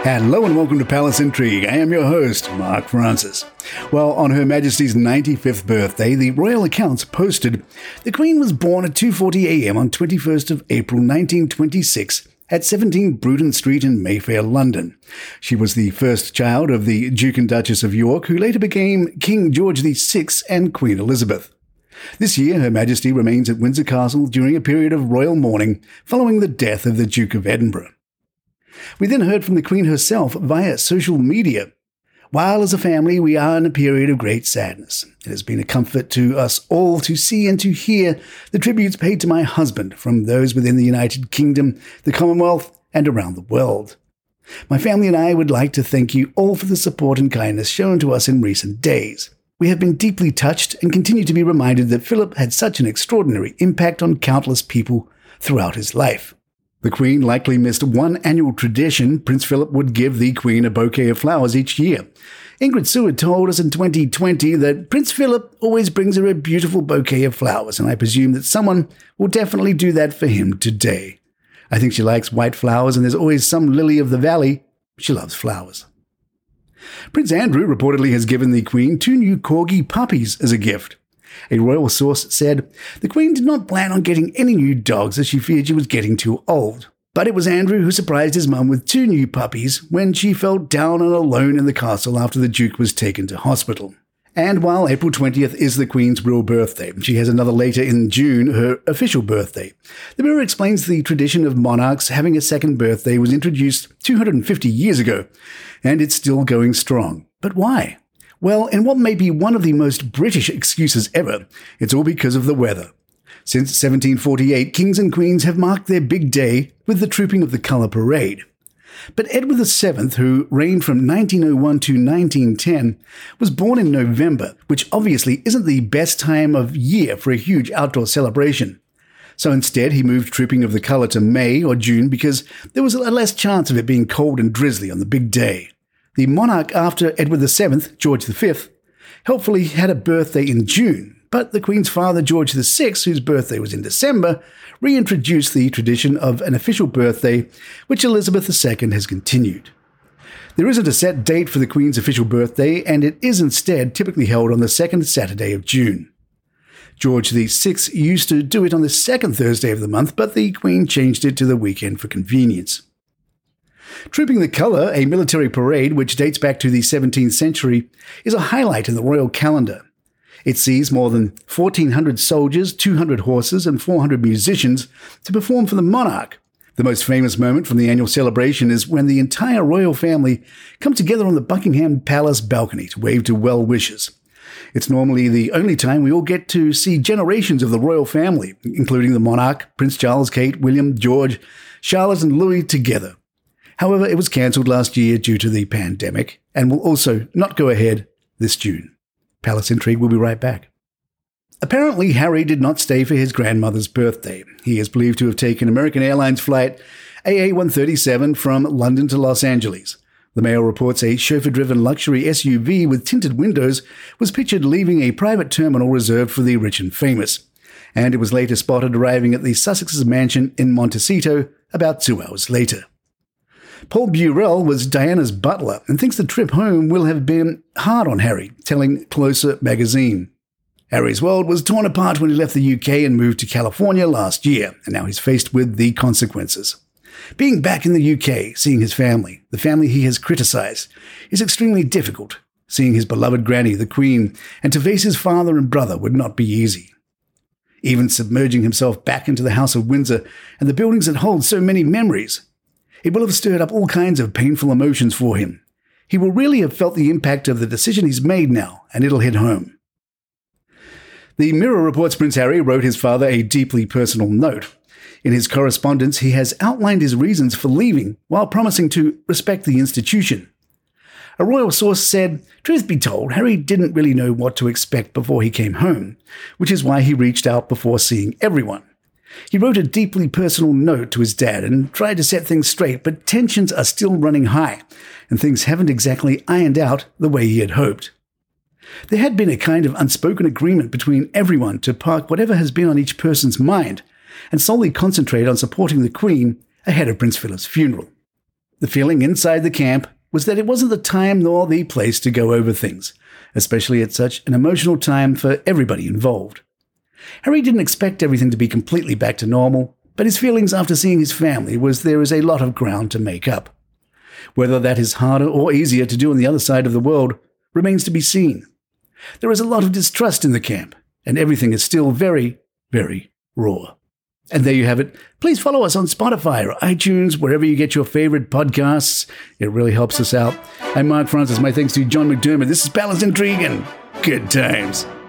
Hello and welcome to Palace Intrigue. I am your host, Mark Francis. Well, on Her Majesty's 95th birthday, the royal accounts posted the Queen was born at 2:40 a.m. on 21st of April 1926 at 17 Bruton Street in Mayfair, London. She was the first child of the Duke and Duchess of York, who later became King George VI and Queen Elizabeth. This year, Her Majesty remains at Windsor Castle during a period of royal mourning following the death of the Duke of Edinburgh. We then heard from the Queen herself via social media. While as a family we are in a period of great sadness, it has been a comfort to us all to see and to hear the tributes paid to my husband from those within the United Kingdom, the Commonwealth, and around the world. My family and I would like to thank you all for the support and kindness shown to us in recent days. We have been deeply touched and continue to be reminded that Philip had such an extraordinary impact on countless people throughout his life. The Queen likely missed one annual tradition. Prince Philip would give the Queen a bouquet of flowers each year. Ingrid Seward told us in 2020 that Prince Philip always brings her a beautiful bouquet of flowers, and I presume that someone will definitely do that for him today. I think she likes white flowers, and there's always some lily of the valley. She loves flowers. Prince Andrew reportedly has given the Queen 2 new corgi puppies as a gift. A royal source said the Queen did not plan on getting any new dogs as she feared she was getting too old. But it was Andrew who surprised his mum with 2 new puppies when she felt down and alone in the castle after the Duke was taken to hospital. And while April 20th is the Queen's real birthday, she has another later in June, her official birthday. The Mirror explains the tradition of monarchs having a second birthday was introduced 250 years ago, and it's still going strong. But why? Well, in what may be one of the most British excuses ever, it's all because of the weather. Since 1748, kings and queens have marked their big day with the Trooping of the Colour Parade. But Edward VII, who reigned from 1901 to 1910, was born in November, which obviously isn't the best time of year for a huge outdoor celebration. So instead, he moved Trooping of the Colour to May or June because there was a less chance of it being cold and drizzly on the big day. The monarch after Edward VII, George V, helpfully had a birthday in June, but the Queen's father, George VI, whose birthday was in December, reintroduced the tradition of an official birthday, which Elizabeth II has continued. There isn't a set date for the Queen's official birthday, and it is instead typically held on the second Saturday of June. George VI used to do it on the second Thursday of the month, but the Queen changed it to the weekend for convenience. Trooping the Colour, a military parade which dates back to the 17th century, is a highlight in the royal calendar. It sees more than 1,400 soldiers, 200 horses, and 400 musicians to perform for the monarch. The most famous moment from the annual celebration is when the entire royal family come together on the Buckingham Palace balcony to wave to well-wishers. It's normally the only time we all get to see generations of the royal family, including the monarch, Prince Charles, Kate, William, George, Charlotte, and Louis together. However, it was cancelled last year due to the pandemic and will also not go ahead this June. Palace Intrigue will be right back. Apparently, Harry did not stay for his grandmother's birthday. He is believed to have taken American Airlines flight AA-137 from London to Los Angeles. The Mail reports a chauffeur-driven luxury SUV with tinted windows was pictured leaving a private terminal reserved for the rich and famous, and it was later spotted arriving at the Sussex's mansion in Montecito about 2 hours later. Paul Burrell was Diana's butler and thinks the trip home will have been hard on Harry, telling Closer magazine. Harry's world was torn apart when he left the UK and moved to California last year, and now he's faced with the consequences. Being back in the UK, seeing his family, the family he has criticised, is extremely difficult. Seeing his beloved granny, the Queen, and to face his father and brother would not be easy. Even submerging himself back into the House of Windsor and the buildings that hold so many memories, it will have stirred up all kinds of painful emotions for him. He will really have felt the impact of the decision he's made now, and it'll hit home. The Mirror reports Prince Harry wrote his father a deeply personal note. In his correspondence, he has outlined his reasons for leaving, while promising to respect the institution. A royal source said, "Truth be told, Harry didn't really know what to expect before he came home, which is why he reached out before seeing everyone. He wrote a deeply personal note to his dad and tried to set things straight, but tensions are still running high, and things haven't exactly ironed out the way he had hoped. There had been a kind of unspoken agreement between everyone to park whatever has been on each person's mind and solely concentrate on supporting the Queen ahead of Prince Philip's funeral. The feeling inside the camp was that it wasn't the time nor the place to go over things, especially at such an emotional time for everybody involved. Harry didn't expect everything to be completely back to normal, but his feelings after seeing his family was there is a lot of ground to make up. Whether that is harder or easier to do on the other side of the world remains to be seen. There is a lot of distrust in the camp, and everything is still very, very raw. And there you have it. Please follow us on Spotify or iTunes, wherever you get your favorite podcasts. It really helps us out. I'm Mark Francis. My thanks to John McDermott. This is Palace Intrigue and good times.